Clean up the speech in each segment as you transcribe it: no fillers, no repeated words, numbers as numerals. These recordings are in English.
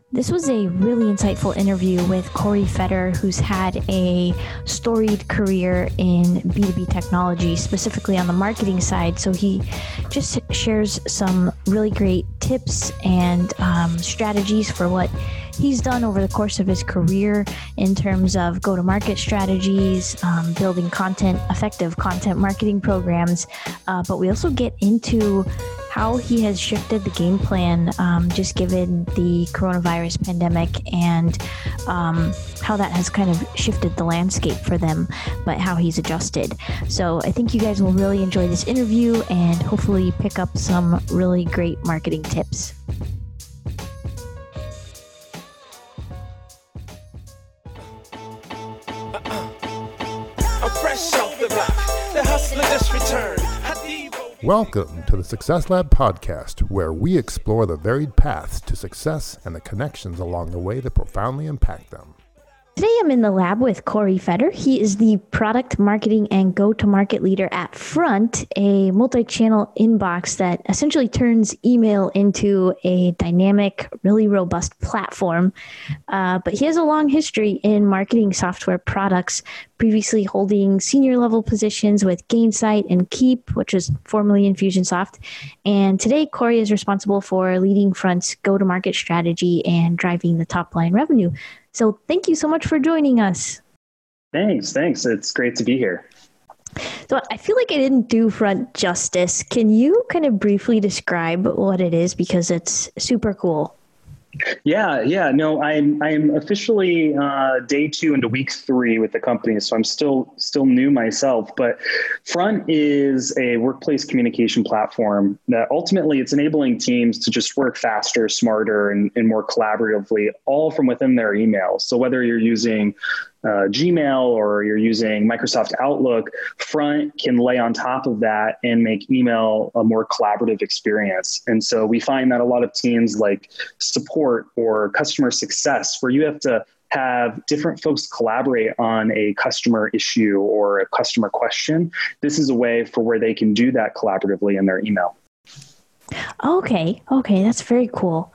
This was a really insightful interview with Corey Fetter, who's had a storied career in B2B technology, specifically on the marketing side. So he just shares some really great tips and strategies for what he's done over the course of his career in terms of go-to-market strategies, building effective content marketing programs. But we also get into how he has shifted the game plan just given the coronavirus pandemic and how that has kind of shifted the landscape for them, but how he's adjusted. So I think you guys will really enjoy this interview and hopefully pick up some really great marketing tips. I'm fresh off the block, the hustler just returned. Welcome to the Success Lab podcast, where we explore the varied paths to success and the connections along the way that profoundly impact them. Today I'm in the lab with Corey Fetter. He is the product marketing and go-to-market leader at Front, a multi-channel inbox that essentially turns email into a dynamic, really robust platform. But he has a long history in marketing software products, previously holding senior level positions with Gainsight and Keap, which was formerly Infusionsoft. And today, Corey is responsible for leading Front's go-to-market strategy and driving the top-line revenue. So thank you so much for joining us. Thanks. It's great to be here. So I feel like I didn't do Front justice. Can you kind of briefly describe what it is? Because it's super cool. Yeah. No, I'm officially day 2 into week 3 with the company, so I'm still new myself. But Front is a workplace communication platform that ultimately it's enabling teams to just work faster, smarter, and more collaboratively, all from within their emails. So whether you're using Gmail or you're using Microsoft Outlook, Front can lay on top of that and make email a more collaborative experience. And so we find that a lot of teams like support or customer success, where you have to have different folks collaborate on a customer issue or a customer question, this is a way for where they can do that collaboratively in their email. Okay, that's very cool.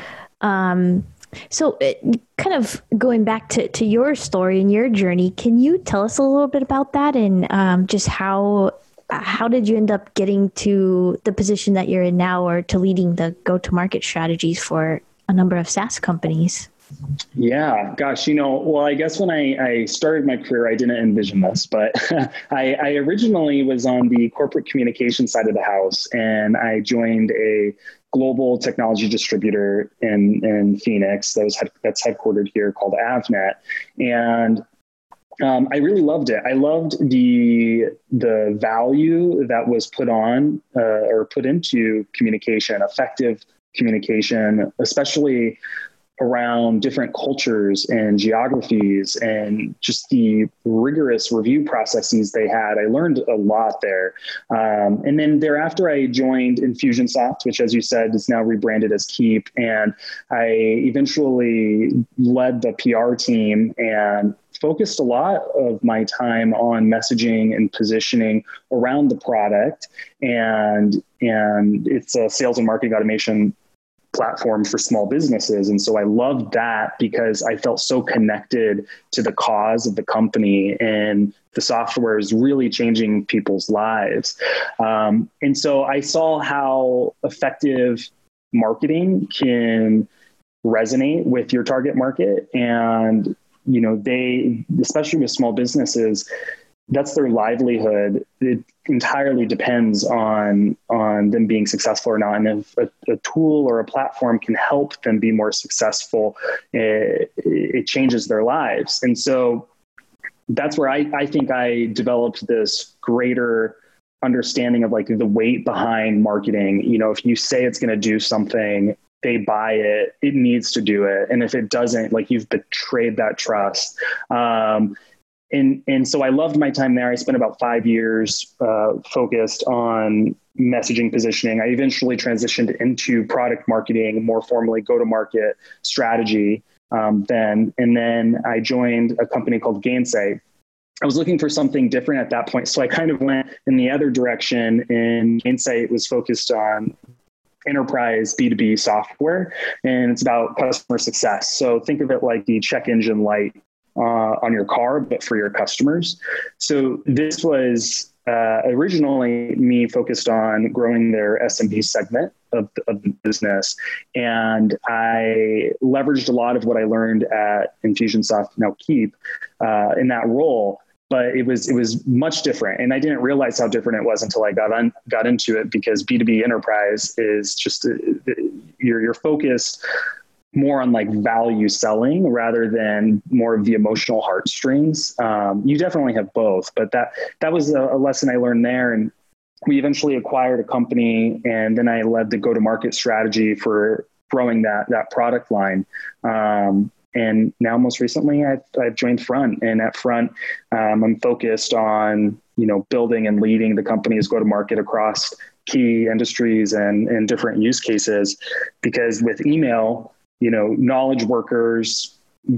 So kind of going back to your story and your journey, can you tell us a little bit about that and just how did you end up getting to the position that you're in now, or to leading the go-to-market strategies for a number of SaaS companies? Yeah, gosh, well, I guess when I started my career, I didn't envision this, but I originally was on the corporate communication side of the house, and I joined a global technology distributor in Phoenix that's headquartered here called Avnet. And I really loved it. I loved the value that was put on or put into communication, effective communication, especially around different cultures and geographies and just the rigorous review processes they had. I learned a lot there. And then thereafter, I joined Infusionsoft, which, as you said, is now rebranded as Keap. And I eventually led the PR team and focused a lot of my time on messaging and positioning around the product. And it's a sales and marketing automation platform for small businesses. And so I loved that because I felt so connected to the cause of the company, and the software is really changing people's lives. And so I saw how effective marketing can resonate with your target market. And, they, especially with small businesses, that's their livelihood. It entirely depends on them being successful or not. And if a tool or a platform can help them be more successful, it changes their lives. And so that's where I think I developed this greater understanding of like the weight behind marketing. If you say it's going to do something, they buy it, it needs to do it. And if it doesn't, like, you've betrayed that trust. And so I loved my time there. I spent about 5 years focused on messaging positioning. I eventually transitioned into product marketing, more formally go-to-market strategy then. And then I joined a company called Gainsight. I was looking for something different at that point. So I kind of went in the other direction, and Gainsight was focused on enterprise B2B software, and it's about customer success. So think of it like the check engine light on your car, but for your customers. So this was originally me focused on growing their SMB segment of the business. And I leveraged a lot of what I learned at Infusionsoft, now Keap, in that role. But it was much different, and I didn't realize how different it was until I got into it, because B2B enterprise is just you're focused more on like value selling rather than more of the emotional heartstrings. You definitely have both, but that was a lesson I learned there. And we eventually acquired a company, and then I led the go-to-market strategy for growing that product line. And now most recently I've joined Front, and at Front, I'm focused on, building and leading the company's go-to-market across key industries and different use cases, because with email, knowledge workers,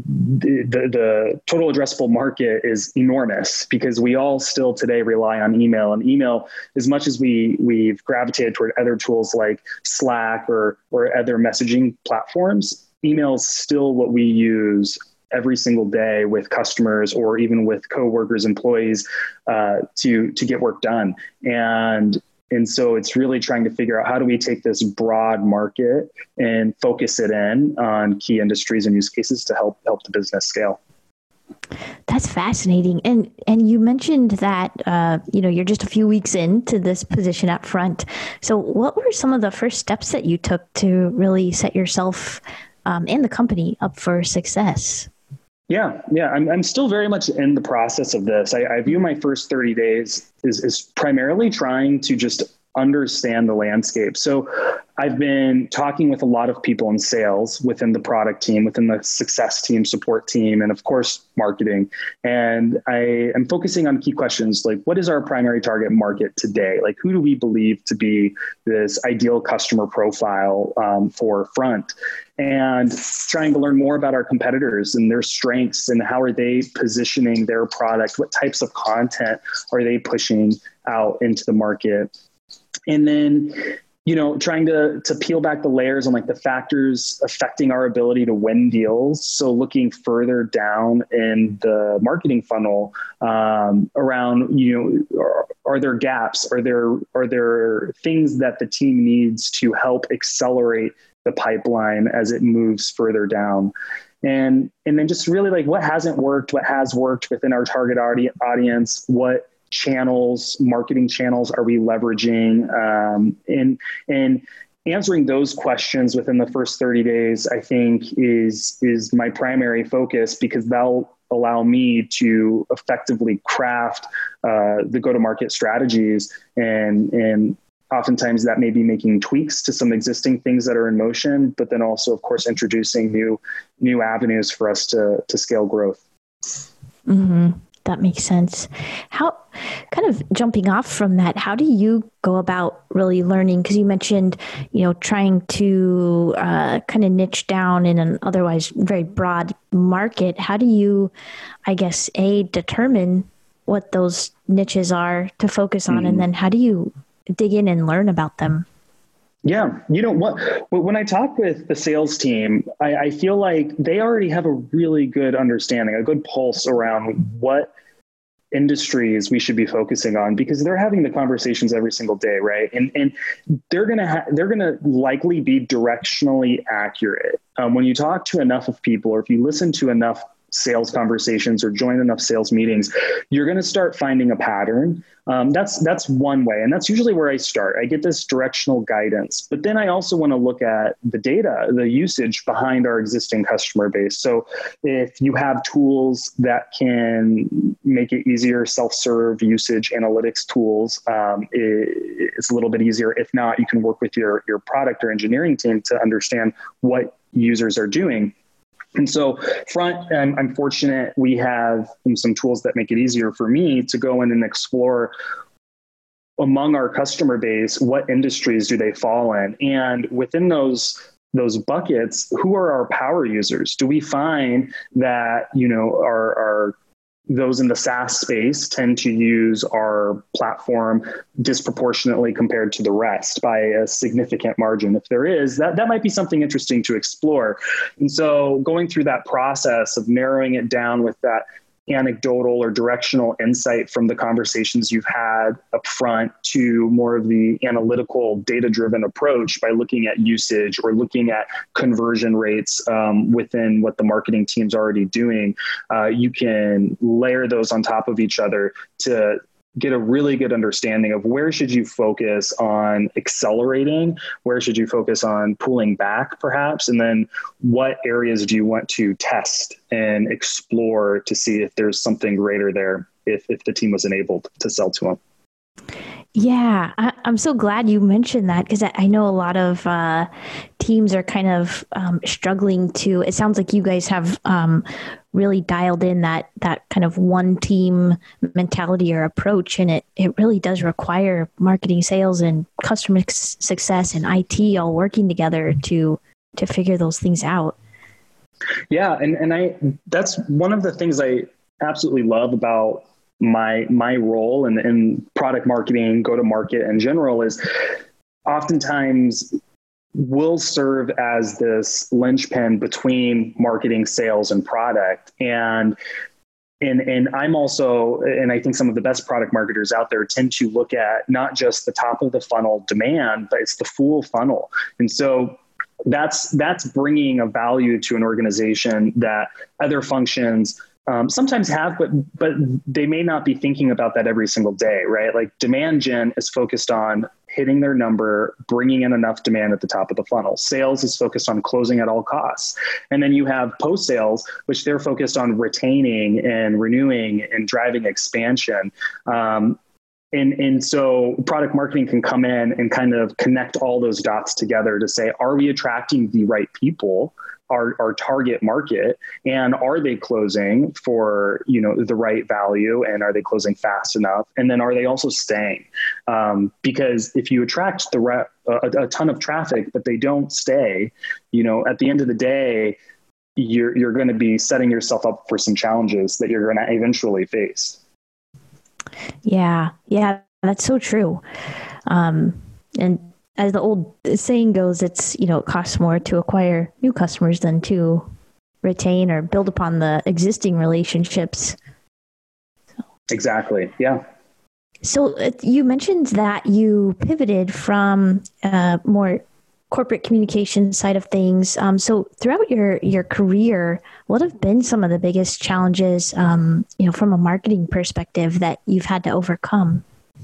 the total addressable market is enormous, because we all still today rely on email. And email, as much as we've gravitated toward other tools like Slack or other messaging platforms, email is still what we use every single day with customers, or even with coworkers, employees, to get work done. And so it's really trying to figure out, how do we take this broad market and focus it in on key industries and use cases to help the business scale. That's fascinating. And you mentioned that, you're just a few weeks into this position at Front. So what were some of the first steps that you took to really set yourself and the company up for success? Yeah. I'm still very much in the process of this. I view my first 30 days is primarily trying to just understand the landscape. So I've been talking with a lot of people in sales, within the product team, within the success team, support team, and of course, marketing. And I am focusing on key questions like, what is our primary target market today? Like, who do we believe to be this ideal customer profile for Front? And trying to learn more about our competitors and their strengths, and how are they positioning their product? What types of content are they pushing out into the market? And then, trying to peel back the layers on like the factors affecting our ability to win deals. So looking further down in the marketing funnel, around, are there gaps? Are there things that the team needs to help accelerate the pipeline as it moves further down? And then just really like, what hasn't worked, what has worked within our target audience, what marketing channels are we leveraging? And answering those questions within the first 30 days, I think is my primary focus, because that'll allow me to effectively craft the go-to-market strategies. And oftentimes that may be making tweaks to some existing things that are in motion, but then also, of course, introducing new avenues for us to scale growth. Mm-hmm. That makes sense. How, kind of jumping off from that, how do you go about really learning? Because you mentioned, trying to kind of niche down in an otherwise very broad market. How do you, I guess, determine what those niches are to focus on? And then how do you dig in and learn about them? Yeah. When I talk with the sales team, I feel like they already have a really good understanding, a good pulse around what industries we should be focusing on, because they're having the conversations every single day. Right. And they're going to likely be directionally accurate. When you talk to enough of people, or if you listen to enough sales conversations or join enough sales meetings, you're going to start finding a pattern. That's one way. And that's usually where I start. I get this directional guidance, but then I also want to look at the data, the usage behind our existing customer base. So if you have tools that can make it easier, self-serve usage analytics tools, it's a little bit easier. If not, you can work with your product or engineering team to understand what users are doing. And so Front, I'm fortunate we have some tools that make it easier for me to go in and explore among our customer base, what industries do they fall in? And within those buckets, who are our power users? Do we find that, our those in the SaaS space tend to use our platform disproportionately compared to the rest by a significant margin. If there is, that might be something interesting to explore. And so going through that process of narrowing it down with that anecdotal or directional insight from the conversations you've had up front to more of the analytical data-driven approach by looking at usage or looking at conversion rates within what the marketing team's already doing, you can layer those on top of each other to get a really good understanding of where should you focus on accelerating, where should you focus on pulling back perhaps, and then what areas do you want to test and explore to see if there's something greater there if the team was enabled to sell to them. Yeah, I'm so glad you mentioned that, because I know a lot of teams are kind of struggling to, it sounds like you guys have really dialed in that kind of one team mentality or approach. And it really does require marketing, sales, and customer success and IT all working together to figure those things out. Yeah. And that's one of the things I absolutely love about my role in product marketing, go to market in general, is oftentimes will serve as this linchpin between marketing, sales, and product. And I'm also, and I think some of the best product marketers out there tend to look at not just the top of the funnel demand, but it's the full funnel. And so that's bringing a value to an organization that other functions sometimes have, but they may not be thinking about that every single day, right? Like demand gen is focused on hitting their number, bringing in enough demand at the top of the funnel. Sales is focused on closing at all costs. And then you have post-sales, which they're focused on retaining and renewing and driving expansion. And so product marketing can come in and kind of connect all those dots together to say, are we attracting the right people, our target market, and are they closing for, the right value, and are they closing fast enough? And then are they also staying? Because if you attract a ton of traffic, but they don't stay, at the end of the day, you're going to be setting yourself up for some challenges that you're going to eventually face. Yeah, that's so true. And as the old saying goes, it's, it costs more to acquire new customers than to retain or build upon the existing relationships. Exactly. Yeah. So you mentioned that you pivoted from more corporate communication side of things. So throughout your career, what have been some of the biggest challenges, from a marketing perspective that you've had to overcome?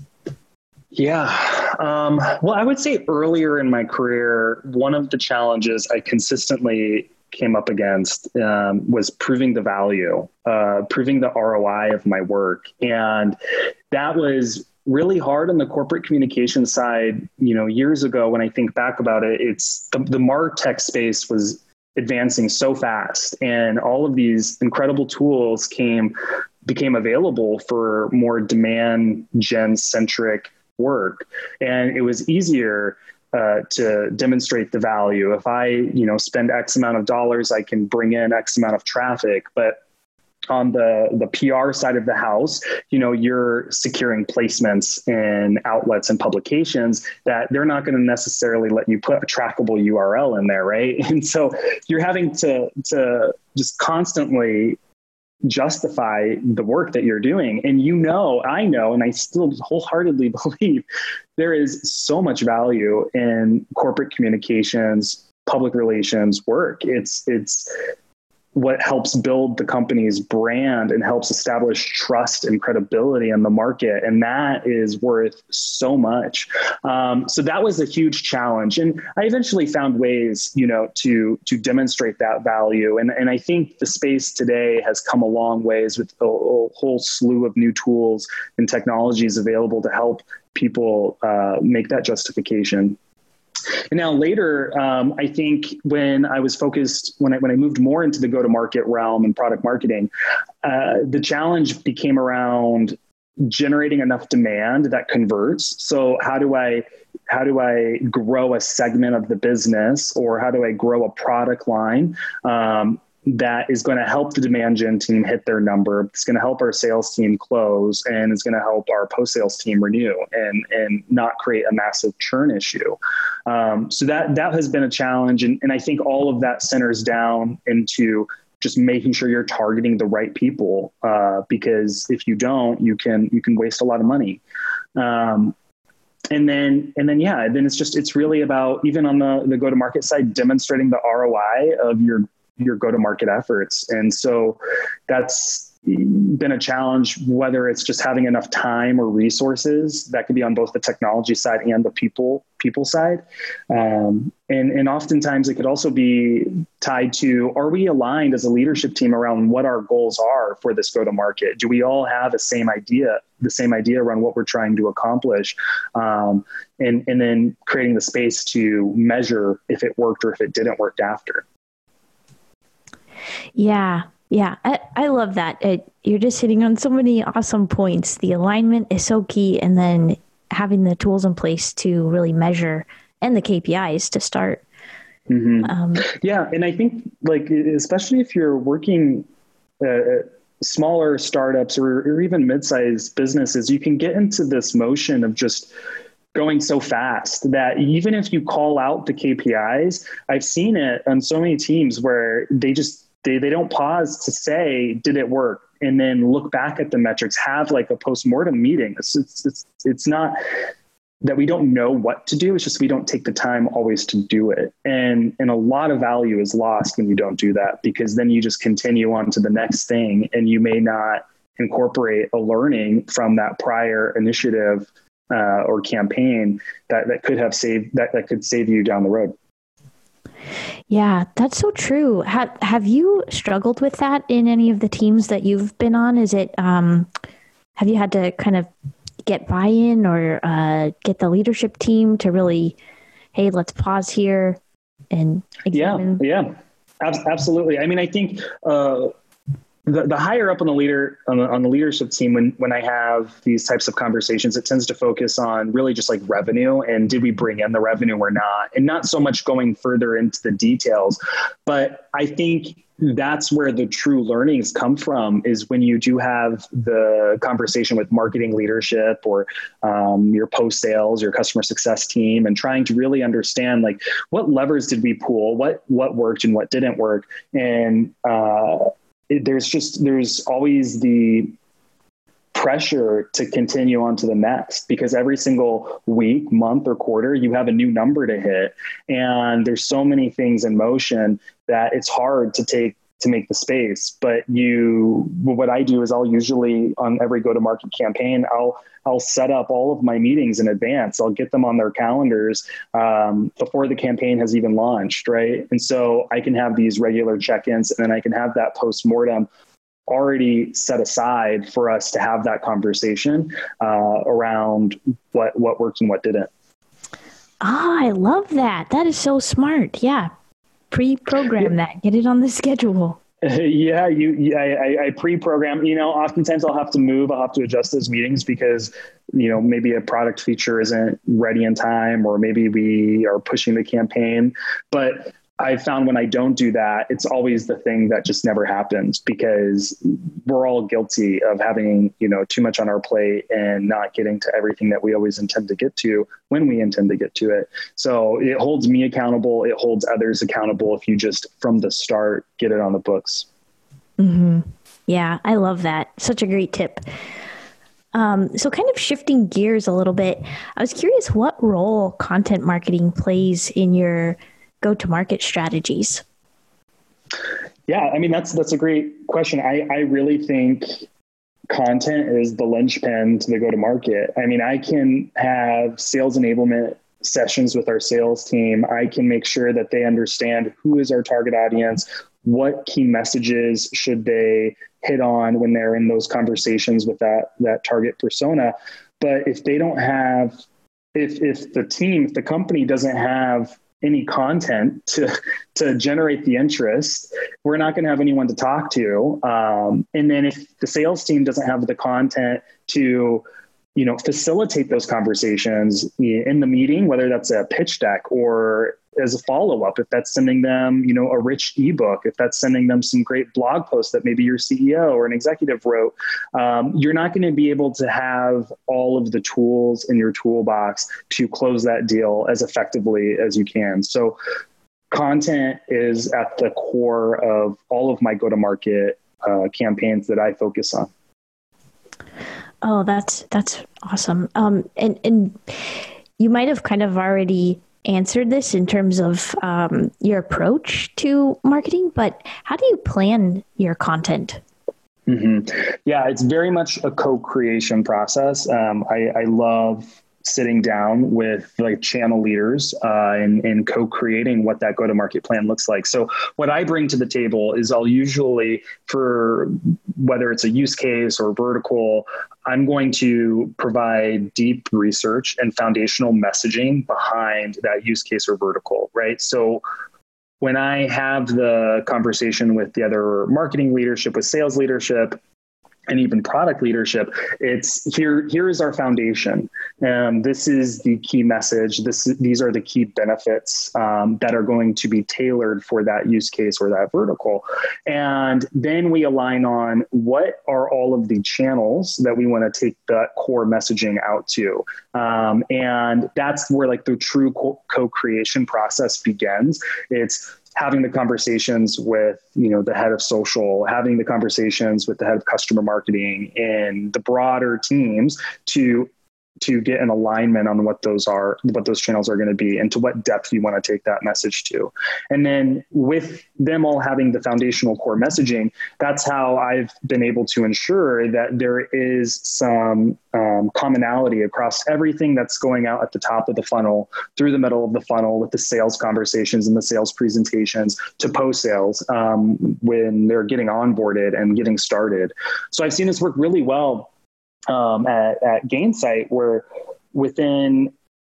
Yeah. Well, I would say earlier in my career, one of the challenges I consistently came up against was proving the value, proving the ROI of my work. And that was really hard on the corporate communication side. Years ago, when I think back about it, it's the MarTech space was advancing so fast, and all of these incredible tools became available for more demand gen centric work. And it was easier to demonstrate the value. If I, spend X amount of dollars, I can bring in X amount of traffic. But on the PR side of the house, you're securing placements in outlets and publications that they're not going to necessarily let you put a trackable URL in there, right? And so you're having to just constantly justify the work that you're doing. And I know, and I still wholeheartedly believe there is so much value in corporate communications, public relations work. It's what helps build the company's brand and helps establish trust and credibility in the market. And that is worth so much. So that was a huge challenge. And I eventually found ways, to demonstrate that value. And I think the space today has come a long ways with a whole slew of new tools and technologies available to help people make that justification. And now later, I think when I was focused, when I moved more into the go-to-market realm and product marketing, the challenge became around generating enough demand that converts. So how do I grow a segment of the business, or how do I grow a product line that is going to help the demand gen team hit their number. It's going to help our sales team close, and it's going to help our post-sales team renew and not create a massive churn issue. So that has been a challenge. And I think all of that centers down into just making sure you're targeting the right people, because if you don't, you can waste a lot of money. And then it's really about, even on the go-to-market side, demonstrating the ROI of your go-to-market efforts. And so that's been a challenge, whether it's just having enough time or resources. That could be on both the technology side and the people side. And oftentimes it could also be tied to, are we aligned as a leadership team around what our goals are for this go-to-market? Do we all have the same idea around what we're trying to accomplish? And then creating the space to measure if it worked or if it didn't work after. Yeah. I love that. You're just hitting on so many awesome points. The alignment is so key. And then having the tools in place to really measure, and the KPIs to start. Mm-hmm. And I think, like, especially if you're working smaller startups or even mid-sized businesses, you can get into this motion of just going so fast that even if you call out the KPIs, I've seen it on so many teams where they don't pause to say, did it work? And then look back at the metrics, have like a post-mortem meeting. It's not that we don't know what to do. It's just we don't take the time always to do it. And a lot of value is lost when you don't do that, because then you just continue on to the next thing, and you may not incorporate a learning from that prior initiative or campaign that could save you down the road. Yeah, that's so true. Have you struggled with that in any of the teams that you've been on? Is it, have you had to kind of get buy-in or get the leadership team to really, hey, let's pause here and examine? Yeah, absolutely. I mean, I think the higher up on the leadership team, when I have these types of conversations, it tends to focus on really just like revenue, and did we bring in the revenue or not, and not so much going further into the details. But I think that's where the true learnings come from, is when you do have the conversation with marketing leadership or your post sales, your customer success team, and trying to really understand, like, what levers did we pull, what worked and what didn't work. And there's always the pressure to continue on to the next, because every single week, month, or quarter, you have a new number to hit. And there's so many things in motion that it's hard to make the space. But what I do is I'll usually, on every go-to-market campaign, I'll set up all of my meetings in advance. I'll get them on their calendars before the campaign has even launched, right? And so I can have these regular check-ins, and then I can have that post-mortem already set aside for us to have that conversation around what worked and what didn't. I love that. That is so smart. Yeah. Pre-program that. Get it on the schedule. Yeah, I pre-program. Oftentimes I'll have to adjust those meetings because, maybe a product feature isn't ready in time, or maybe we are pushing the campaign. But I found when I don't do that, it's always the thing that just never happens, because we're all guilty of having, too much on our plate and not getting to everything that we always intend to get to when we intend to get to it. So it holds me accountable. It holds others accountable if you just from the start get it on the books. Mm-hmm. Yeah, I love that. Such a great tip. So kind of shifting gears a little bit, I was curious what role content marketing plays in your go-to-market strategies. Yeah, I mean, that's a great question. I really think content is the linchpin to the go-to-market. I mean, I can have sales enablement sessions with our sales team. I can make sure that they understand who is our target audience, what key messages should they hit on when they're in those conversations with that target persona. But if they don't have, if the company doesn't have any content to generate the interest, we're not going to have anyone to talk to. And then if the sales team doesn't have the content to facilitate those conversations in the meeting, whether that's a pitch deck or as a follow-up, if that's sending them, a rich ebook, if that's sending them some great blog posts that maybe your CEO or an executive wrote, you're not going to be able to have all of the tools in your toolbox to close that deal as effectively as you can. So content is at the core of all of my go-to-market campaigns that I focus on. Oh, that's awesome. And you might have kind of already answered this in terms of your approach to marketing, but how do you plan your content? Mm-hmm. Yeah, it's very much a co-creation process. I love sitting down with like channel leaders and co-creating what that go-to-market plan looks like. So what I bring to the table is I'll usually, for whether it's a use case or vertical, I'm going to provide deep research and foundational messaging behind that use case or vertical, right? So when I have the conversation with the other marketing leadership, with sales leadership, and even product leadership, it's here is our foundation. This is the key message. These are the key benefits that are going to be tailored for that use case or that vertical. And then we align on what are all of the channels that we want to take that core messaging out to. And that's where like the true co-creation process begins. It's having the conversations with, the head of social, having the conversations with the head of customer marketing and the broader teams to get an alignment on what those channels are going to be and to what depth you want to take that message to. And then with them all having the foundational core messaging, that's how I've been able to ensure that there is some commonality across everything that's going out at the top of the funnel, through the middle of the funnel with the sales conversations and the sales presentations, to post-sales when they're getting onboarded and getting started. So I've seen this work really well at Gainsight, where within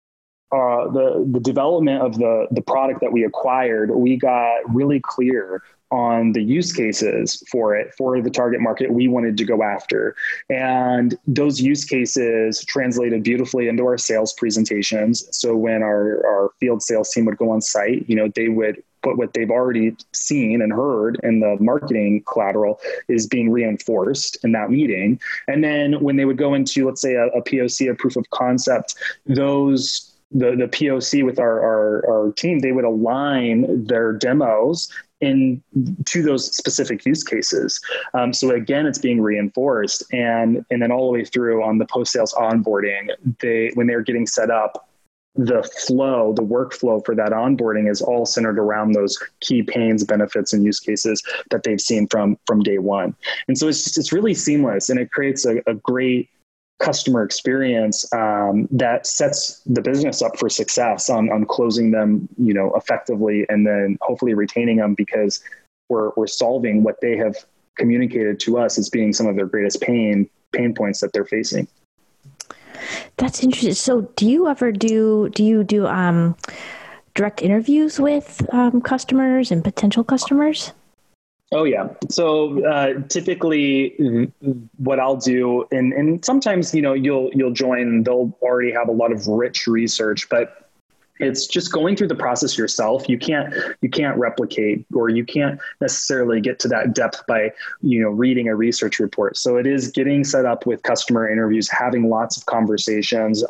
the development of the product that we acquired, we got really clear on the use cases for the target market we wanted to go after. And those use cases translated beautifully into our sales presentations. So when our field sales team would go on site, they would put what they've already seen and heard in the marketing collateral is being reinforced in that meeting. And then when they would go into, let's say, a POC, a proof of concept, the POC with our team, they would align their demos to those specific use cases. So again, it's being reinforced. And then all the way through on the post-sales onboarding, when they're getting set up, the workflow for that onboarding is all centered around those key pains, benefits, and use cases that they've seen from day one. And so it's really seamless, and it creates a great customer experience that sets the business up for success on closing them, effectively, and then hopefully retaining them, because we're solving what they have communicated to us as being some of their greatest pain points that they're facing. That's interesting. So do you do direct interviews with customers and potential customers? Oh yeah. So typically what I'll do, and sometimes, you'll join, they'll already have a lot of rich research, but it's just going through the process yourself. You can't replicate, or you can't necessarily get to that depth by, reading a research report. So it is getting set up with customer interviews, having lots of conversations.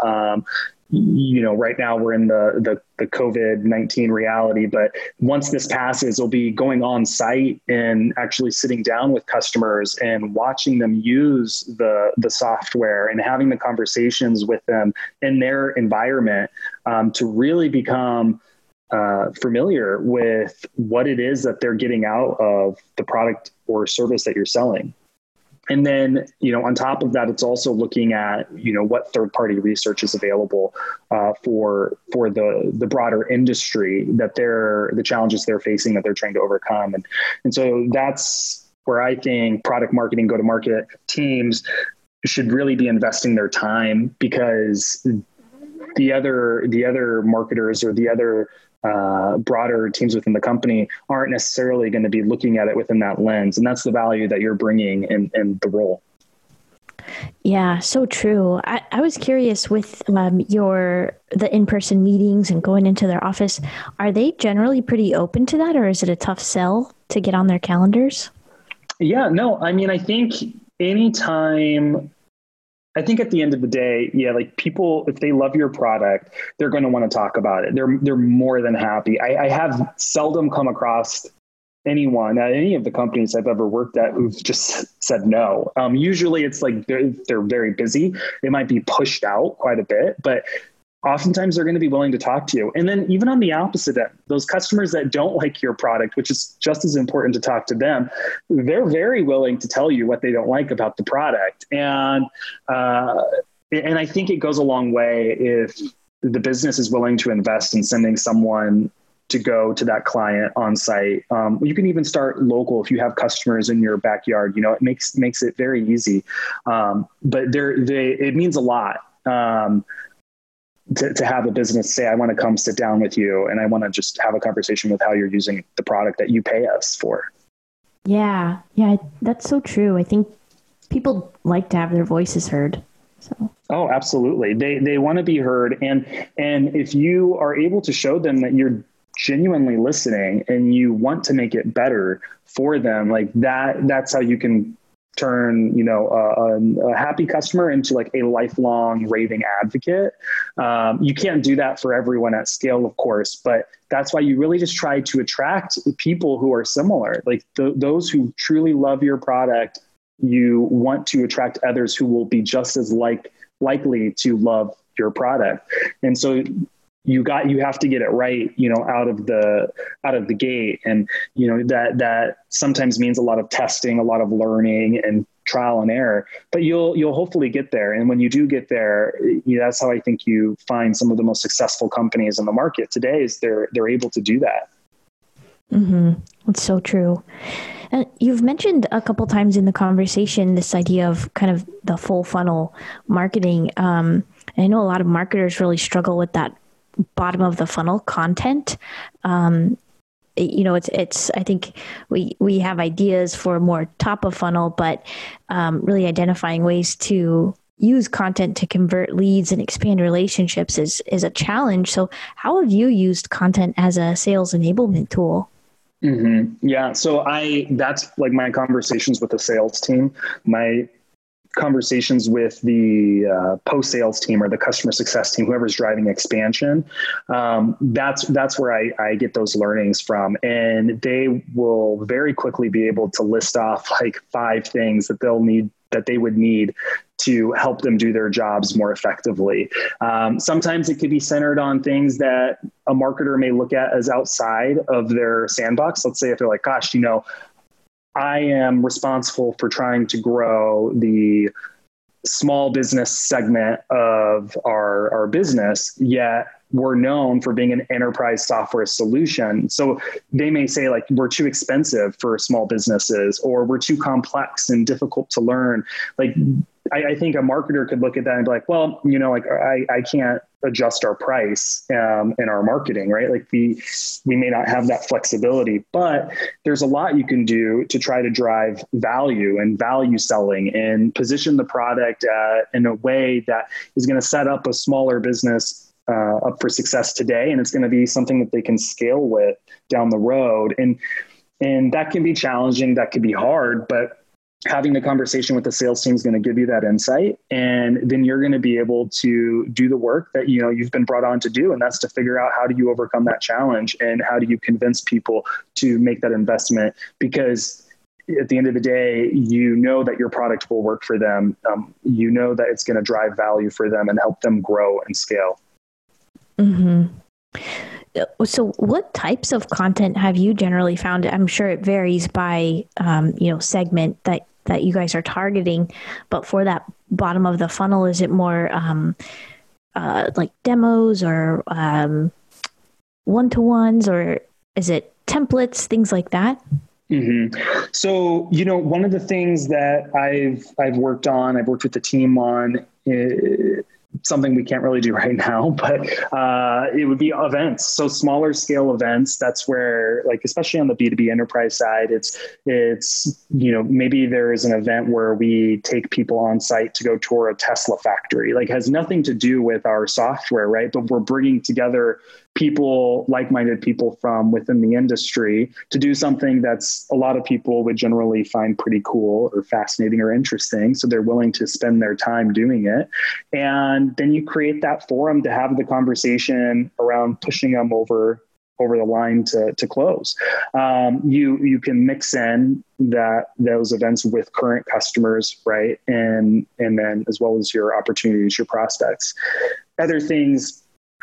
Right now we're in the COVID-19 reality, but once this passes, we'll be going on site and actually sitting down with customers and watching them use the software and having the conversations with them in their environment to really become familiar with what it is that they're getting out of the product or service that you're selling. And then, on top of that, it's also looking at, what third-party research is available for the broader industry, that the challenges they're facing, that they're trying to overcome. And so that's where I think product marketing, go-to-market teams should really be investing their time, because the other marketers or the other broader teams within the company aren't necessarily going to be looking at it within that lens. And that's the value that you're bringing in the role. Yeah, so true. I was curious with the in-person meetings and going into their office, are they generally pretty open to that, or is it a tough sell to get on their calendars? Yeah, no, I mean, I think anytime, I think at the end of the day, yeah, like people, if they love your product, they're going to want to talk about it. They're more than happy. I have seldom come across anyone at any of the companies I've ever worked at who've just said no. Usually it's like they're very busy. They might be pushed out quite a bit, but oftentimes they're going to be willing to talk to you. And then even on the opposite end, those customers that don't like your product, which is just as important to talk to them, they're very willing to tell you what they don't like about the product. And I think it goes a long way if the business is willing to invest in sending someone to go to that client on site. You can even start local if you have customers in your backyard. It makes it very easy. But it means a lot to have a business say, I want to come sit down with you and I want to just have a conversation with how you're using the product that you pay us for. Yeah, that's so true. I think people like to have their voices heard. So. Oh, absolutely. They want to be heard. And if you are able to show them that you're genuinely listening and you want to make it better for them, like that's how you can turn, a happy customer into like a lifelong raving advocate. You can't do that for everyone at scale, of course, but that's why you really just try to attract people who are similar, like those who truly love your product. You want to attract others who will be just as likely to love your product. And so you have to get it right, out of the gate. And, that sometimes means a lot of testing, a lot of learning and trial and error, but you'll hopefully get there. And when you do get there, that's how I think you find some of the most successful companies in the market today is they're able to do that. Mm-hmm. That's so true. And you've mentioned a couple times in the conversation this idea of kind of the full funnel marketing. I know a lot of marketers really struggle with that bottom of the funnel content. It's I think we have ideas for more top of funnel, but really identifying ways to use content to convert leads and expand relationships is a challenge. So how have you used content as a sales enablement tool? Mm-hmm. Yeah. So that's like my conversations with the sales team, my conversations with the post-sales team or the customer success team, whoever's driving expansion. That's where I get those learnings from. And they will very quickly be able to list off like 5 things that they would need to help them do their jobs more effectively. Sometimes it could be centered on things that a marketer may look at as outside of their sandbox. Let's say if they're like, gosh, I am responsible for trying to grow the small business segment of our business, yet we're known for being an enterprise software solution. So they may say like, we're too expensive for small businesses, or we're too complex and difficult to learn. Like, I think a marketer could look at that and be like, well, I can't adjust our price in our marketing, right? Like we may not have that flexibility, but there's a lot you can do to try to drive value and value selling and position the product in a way that is going to set up a smaller business up for success today. And it's going to be something that they can scale with down the road. And that can be challenging. That can be hard, but having the conversation with the sales team is going to give you that insight. And then you're going to be able to do the work that, you've been brought on to do. And that's to figure out how do you overcome that challenge and how do you convince people to make that investment? Because at the end of the day, that your product will work for them. That it's going to drive value for them and help them grow and scale. Mm-hmm. So what types of content have you generally found? I'm sure it varies by, segment that you guys are targeting, but for that bottom of the funnel, is it more like demos or one-to-ones, or is it templates, things like that? Mm-hmm. So, one of the things that I've worked with the team on something we can't really do right now, but it would be events. So smaller scale events. That's where, like, especially on the B2B enterprise side, it's, maybe there is an event where we take people on site to go tour a Tesla factory, like has nothing to do with our software, right? But we're bringing together people, like-minded people from within the industry to do something that's a lot of people would generally find pretty cool or fascinating or interesting. So they're willing to spend their time doing it. And then you create that forum to have the conversation around pushing them over the line to close. You can mix in those events with current customers, right? And then as well as your opportunities, your prospects. Other things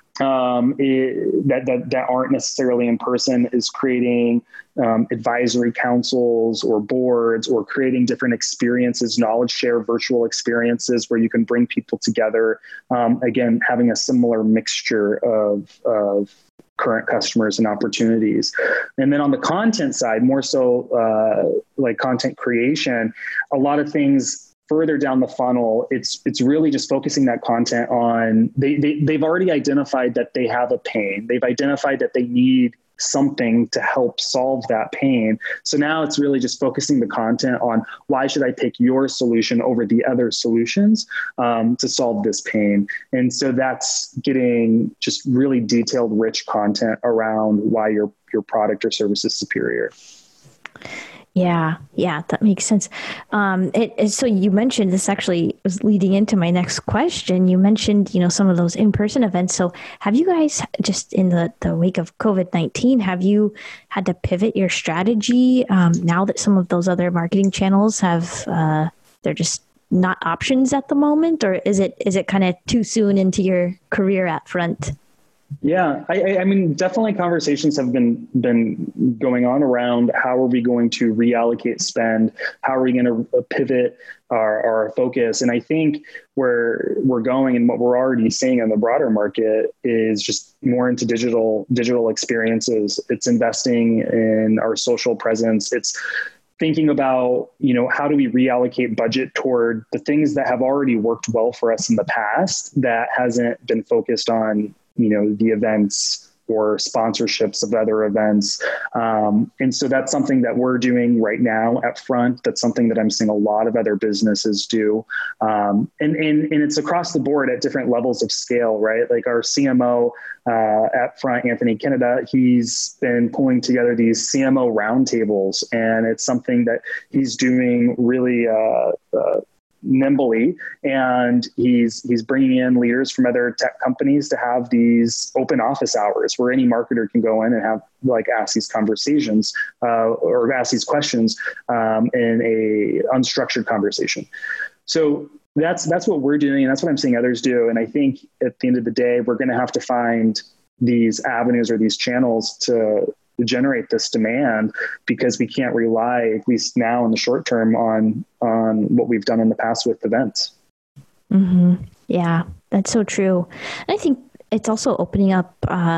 that aren't necessarily in person is creating advisory councils or boards, or creating different experiences, knowledge share virtual experiences where you can bring people together. Again, having a similar mixture of current customers and opportunities. And then on the content side, more so like content creation, a lot of things further down the funnel, it's really just focusing that content on, they've already identified that they have a pain. They've identified that they need something to help solve that pain. So now it's really just focusing the content on, why should I pick your solution over the other solutions to solve this pain? And so that's getting just really detailed, rich content around why your product or service is superior. Yeah, that makes sense. So you mentioned, this actually was leading into my next question. You mentioned, some of those in-person events. So have you guys, just in the wake of COVID-19, have you had to pivot your strategy now that some of those other marketing channels have, they're just not options at the moment? Or is it kind of too soon into your career at Front? Yeah, I mean, definitely conversations have been going on around how are we going to reallocate spend? How are we going to pivot our focus? And I think where we're going and what we're already seeing in the broader market is just more into digital experiences. It's investing in our social presence. It's thinking about, how do we reallocate budget toward the things that have already worked well for us in the past that hasn't been focused on the events or sponsorships of other events. And so that's something that we're doing right now at Front. That's something that I'm seeing a lot of other businesses do. And it's across the board at different levels of scale, right? Like our CMO at Front, Anthony Kennedy, he's been pulling together these CMO roundtables, and it's something that he's doing really nimbly, and he's bringing in leaders from other tech companies to have these open office hours where any marketer can go in and have, like, ask these conversations or ask these questions in a unstructured conversation. So that's what we're doing, and that's what I'm seeing others do. And I think at the end of the day, we're going to have to find these avenues or these channels to generate this demand, because we can't rely, at least now in the short term, on what we've done in the past with events. Mm-hmm. Yeah, that's so true. And I think it's also opening up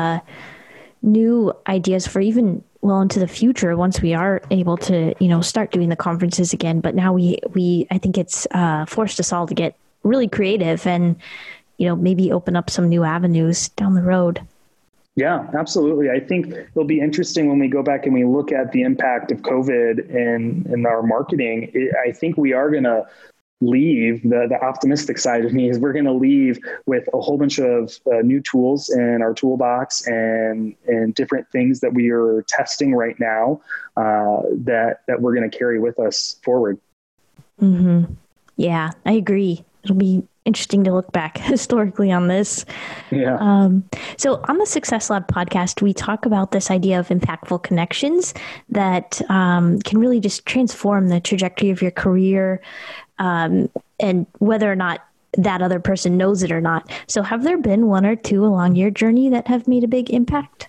new ideas for even well into the future once we are able to, start doing the conferences again. But now I think it's forced us all to get really creative and, maybe open up some new avenues down the road. Yeah, absolutely. I think it'll be interesting when we go back and we look at the impact of COVID in our marketing. I think we are going to leave, the optimistic side of me is we're going to leave with a whole bunch of new tools in our toolbox and different things that we are testing right now that we're going to carry with us forward. Mm-hmm. Yeah, I agree. It'll be interesting to look back historically on this. Yeah. So on the Success Lab podcast, we talk about this idea of impactful connections that can really just transform the trajectory of your career, and whether or not that other person knows it or not. So have there been one or two along your journey that have made a big impact?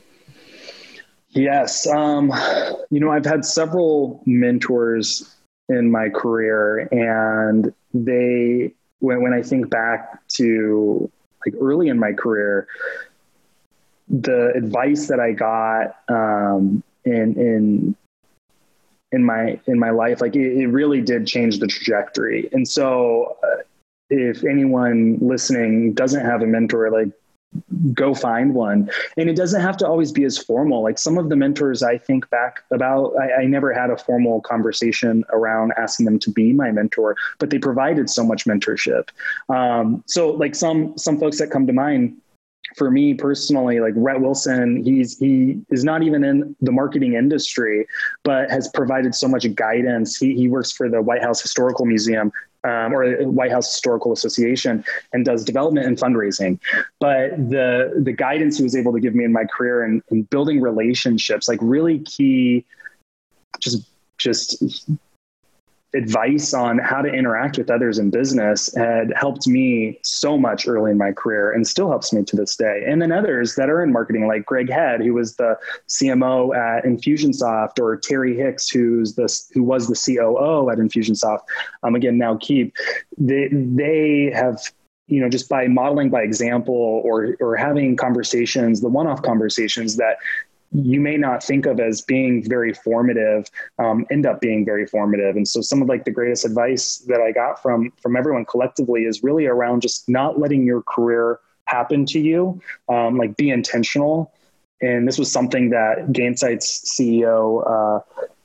Yes. I've had several mentors in my career, and when I think back to, like, early in my career, the advice that I got in my life, like, it really did change the trajectory. And so if anyone listening doesn't have a mentor, like, go find one. And it doesn't have to always be as formal. Like some of the mentors I think back about, I never had a formal conversation around asking them to be my mentor, but they provided so much mentorship. So like some folks that come to mind for me personally, like Rhett Wilson, he is not even in the marketing industry, but has provided so much guidance. He works for the White House Historical Museum, or White House Historical Association, and does development and fundraising. But the guidance he was able to give me in my career and building relationships, like really key, just advice on how to interact with others in business had helped me so much early in my career and still helps me to this day. And then others that are in marketing, like Greg Head, who was the CMO at Infusionsoft, or Terry Hicks, who was the COO at Infusionsoft, again, now Keep, they have, just by modeling by example or having conversations, the one-off conversations that you may not think of as being very formative, end up being very formative. And so some of like the greatest advice that I got from everyone collectively is really around just not letting your career happen to you, like be intentional. And this was something that Gainsight's CEO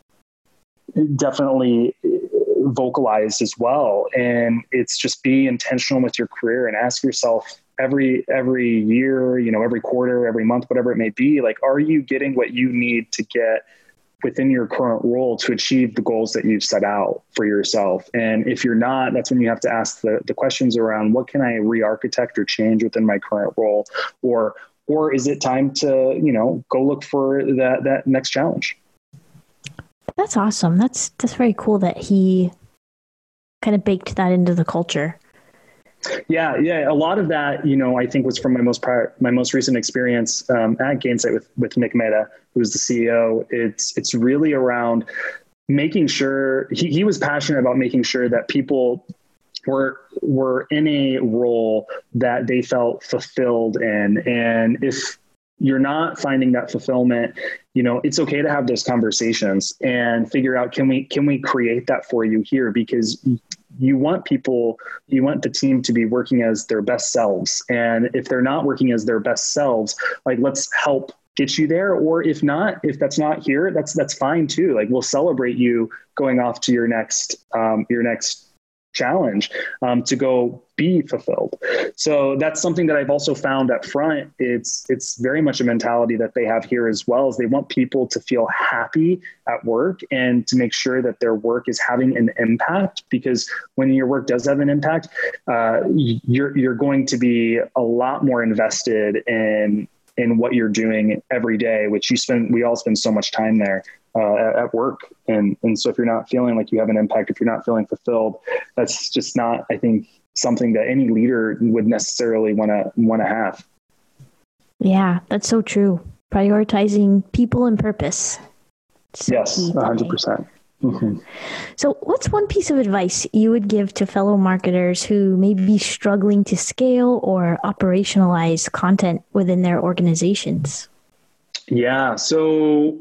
definitely vocalized as well. And it's just be intentional with your career and ask yourself, every year, every quarter, every month, whatever it may be, like, are you getting what you need to get within your current role to achieve the goals that you've set out for yourself? And if you're not, that's when you have to ask the questions around, what can I re-architect or change within my current role? Or is it time to, go look for that next challenge? That's awesome. That's very cool that he kind of baked that into the culture. Yeah. A lot of that, I think was from my most recent experience at Gainsight with Nick Mehta, who's the CEO. It's really around making sure he was passionate about making sure that people were in a role that they felt fulfilled in. And if you're not finding that fulfillment, it's okay to have those conversations and figure out, can we create that for you here? Because you want the team to be working as their best selves. And if they're not working as their best selves, like, let's help get you there. Or if that's not here, that's fine too. Like, we'll celebrate you going off to your next challenge, to go be fulfilled. So that's something that I've also found up front. It's very much a mentality that they have here as well, as they want people to feel happy at work and to make sure that their work is having an impact, because when your work does have an impact, you're going to be a lot more invested in what you're doing every day, which we all spend so much time there at work. And so if you're not feeling like you have an impact, if you're not feeling fulfilled, that's just not, I think, something that any leader would necessarily want to have. Yeah, that's so true. Prioritizing people and purpose. So yes, 100%. Mm-hmm. So what's one piece of advice you would give to fellow marketers who may be struggling to scale or operationalize content within their organizations? Yeah. So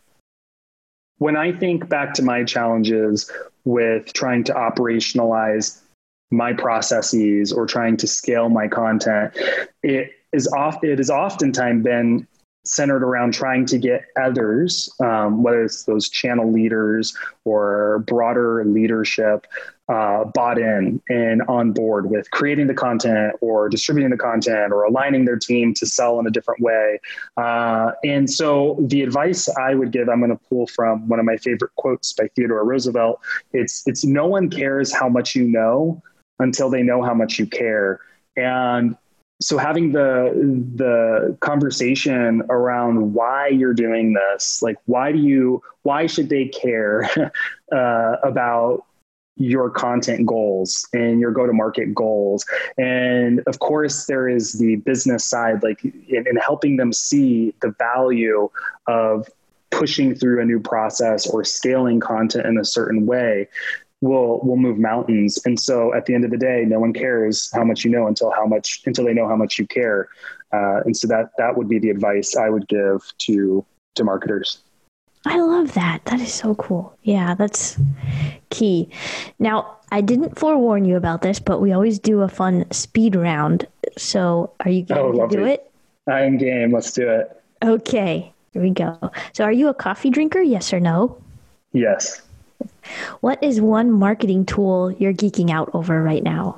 when I think back to my challenges with trying to operationalize my processes or trying to scale my content, it has oftentimes been centered around trying to get others, whether it's those channel leaders or broader leadership, bought in and on board with creating the content or distributing the content or aligning their team to sell in a different way. And so the advice I would give, I'm going to pull from one of my favorite quotes by Theodore Roosevelt. It's no one cares how much you know until they know how much you care. And so having the conversation around why you're doing this, like why should they care about your content goals and your go-to-market goals? And of course, there is the business side, like in helping them see the value of pushing through a new process or scaling content in a certain way will move mountains. And so at the end of the day, no one cares how much you know until they know how much you care. And so that would be the advice I would give to marketers. I love that. That is so cool. Yeah, that's key. Now, I didn't forewarn you about this, but we always do a fun speed round. So are you going to do it? I am game. Let's do it. Okay, here we go. So are you a coffee drinker? Yes or no? Yes. What is one marketing tool you're geeking out over right now?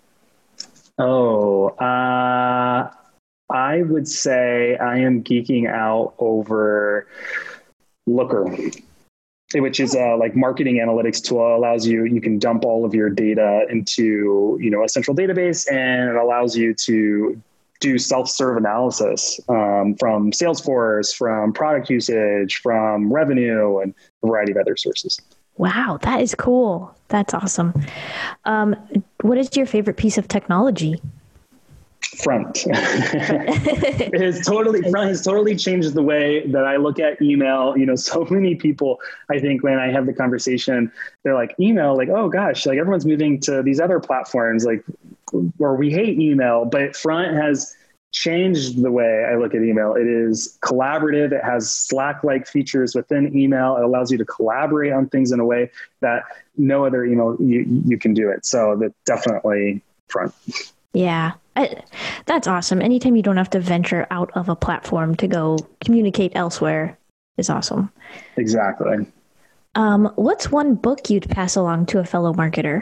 I would say I am geeking out over Looker, which is a like marketing analytics tool. It allows you can dump all of your data into, a central database, and it allows you to do self-serve analysis from Salesforce, from product usage, from revenue, and a variety of other sources. Wow, that is cool. That's awesome. What is your favorite piece of technology? Front. Front has totally changed the way that I look at email. So many people, I think when I have the conversation, they're like, email, like, oh gosh, like everyone's moving to these other platforms, like, or we hate email. But Front has changed the way I look at email. It is collaborative. It has Slack-like features within email. It allows you to collaborate on things in a way that no other email you can do it. So that definitely Front. Yeah, that's awesome. Anytime you don't have to venture out of a platform to go communicate elsewhere is awesome. Exactly. What's one book you'd pass along to a fellow marketer?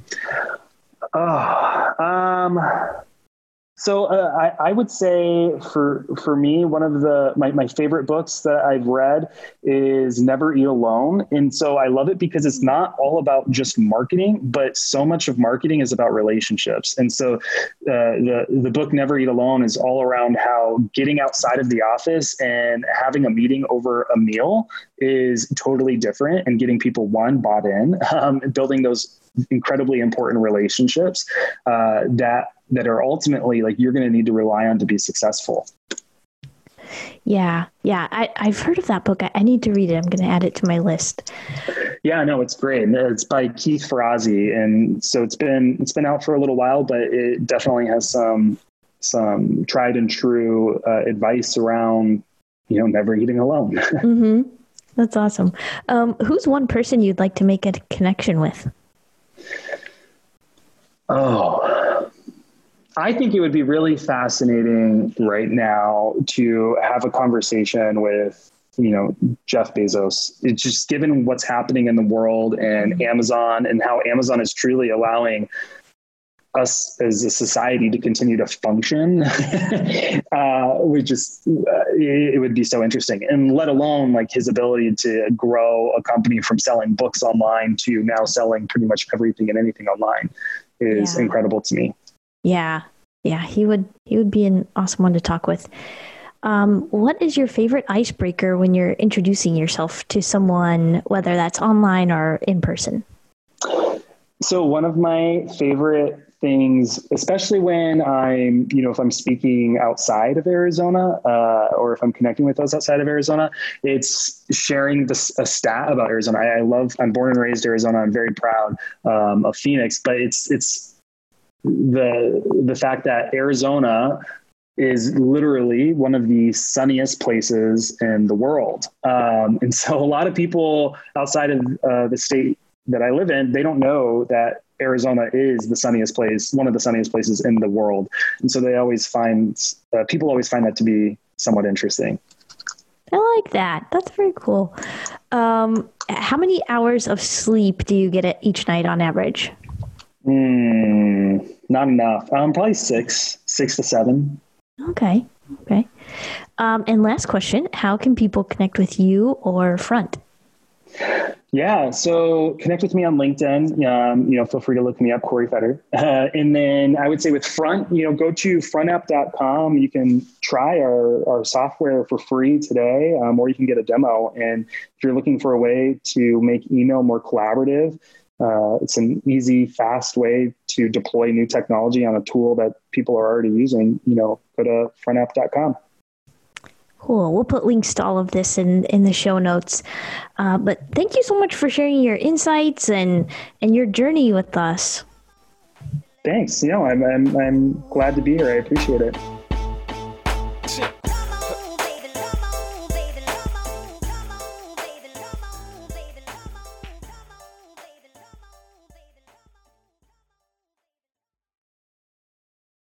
So I would say for me, one of my favorite books that I've read is Never Eat Alone. And so I love it because it's not all about just marketing, but so much of marketing is about relationships. And so the book Never Eat Alone is all around how getting outside of the office and having a meeting over a meal is totally different, and getting people bought in, building those incredibly important relationships that are ultimately like you're going to need to rely on to be successful. Yeah. I've heard of that book. I need to read it. I'm going to add it to my list. Yeah, no, it's great. It's by Keith Ferrazzi. And so it's been out for a little while, but it definitely has some tried and true advice around, never eating alone. Mm-hmm. That's awesome. Who's one person you'd like to make a connection with? Oh, I think it would be really fascinating right now to have a conversation with, Jeff Bezos. It's just given what's happening in the world and Amazon, and how Amazon is truly allowing us as a society to continue to function. It would be so interesting. And let alone like his ability to grow a company from selling books online to now selling pretty much everything and anything online is incredible to me. Yeah, he would be an awesome one to talk with. What is your favorite icebreaker when you're introducing yourself to someone, whether that's online or in person? So one of my favorite things, especially when I'm, if I'm speaking outside of Arizona, or if I'm connecting with those outside of Arizona, it's sharing a stat about Arizona. I'm born and raised Arizona. I'm very proud of Phoenix, but it's the fact that Arizona is literally one of the sunniest places in the world. And so a lot of people outside of the state that I live in, they don't know that Arizona is the sunniest place, one of the sunniest places in the world. And so they always people always find that to be somewhat interesting. I like that. That's very cool. How many hours of sleep do you get each night on average? Not enough. Probably 6 to 7. Okay. And last question, how can people connect with you or Front? Yeah. So connect with me on LinkedIn. Feel free to look me up, Corey Fetter. And then I would say with Front, go to frontapp.com. You can try our software for free today, or you can get a demo. And if you're looking for a way to make email more collaborative, it's an easy, fast way to deploy new technology on a tool that people are already using. Go to frontapp.com. Cool. We'll put links to all of this in the show notes. But thank you so much for sharing your insights and your journey with us. Thanks. I'm glad to be here. I appreciate it.